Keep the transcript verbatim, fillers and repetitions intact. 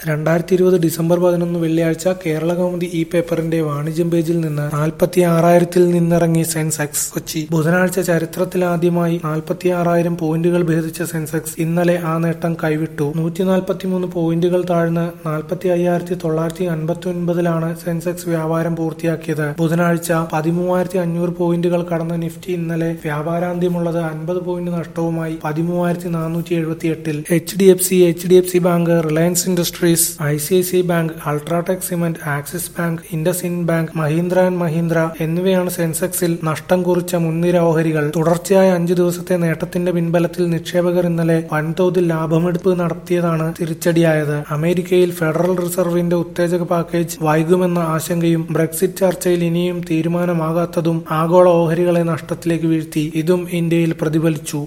രണ്ടായിരത്തി ഇരുപത് ഡിസംബർ പതിനൊന്ന് വെള്ളിയാഴ്ച കേരളകൗമുദി ഇ പേപ്പറിന്റെ വാണിജ്യം പേജിൽ നിന്ന് നാൽപ്പത്തിയാറായിരത്തിൽ നിന്നിറങ്ങി സെൻസെക്സ് കൊച്ചി. ബുധനാഴ്ച ചരിത്രത്തിലാദ്യമായി നാൽപ്പത്തിയാറായിരം പോയിന്റുകൾ ഭേദിച്ച സെൻസെക്സ് ഇന്നലെ ആ നേട്ടം കൈവിട്ടു. നൂറ്റി നാൽപ്പത്തിമൂന്ന് പോയിന്റുകൾ താഴ്ന്ന് നാൽപ്പത്തി അയ്യായിരത്തി തൊള്ളായിരത്തി അൻപത്തി ഒൻപതിലാണ് സെൻസെക്സ് വ്യാപാരം പൂർത്തിയാക്കിയത്. ബുധനാഴ്ച പതിമൂവായിരത്തി അഞ്ഞൂറ് പോയിന്റുകൾ കടന്ന നിഫ്റ്റി ഇന്നലെ വ്യാപാരാന്ത്യമുള്ളത് അൻപത് പോയിന്റ് നഷ്ടവുമായി പതിമൂവായിരത്തി നാനൂറ്റി എഴുപത്തി എട്ടിൽ. H D F C H D F C bank, Reliance industries, I C I C I bank, UltraTech cement, Axis bank, IndusInd bank, Mahindra and Mahindra എന്നിവയാണ് സെൻസെക്സിൽ നഷ്ടം കുറിച്ച മുൻനിര ഓഹരികൾ. തുടർച്ചയായ അഞ്ചു ദിവസത്തെ നേട്ടത്തിന്റെ പിൻബലത്തിൽ നിക്ഷേപകർ ഇന്നലെ വൻതോതിൽ ലാഭമെടുപ്പ് നടത്തിയതാണ് തിരിച്ചടിയായത്. അമേരിക്കയിൽ ഫെഡറൽ റിസർവിന്റെ ഉത്തേജക പാക്കേജ് വൈകുമെന്ന ആശങ്കയും ബ്രെക്സിറ്റ് ചർച്ചയിൽ ഇനിയും തീരുമാനമാകാത്തതും ആഗോള ഓഹരികളെ നഷ്ടത്തിലേക്ക് വീഴ്ത്തി. ഇതും ഇന്ത്യയിൽ പ്രതിഫലിച്ചു.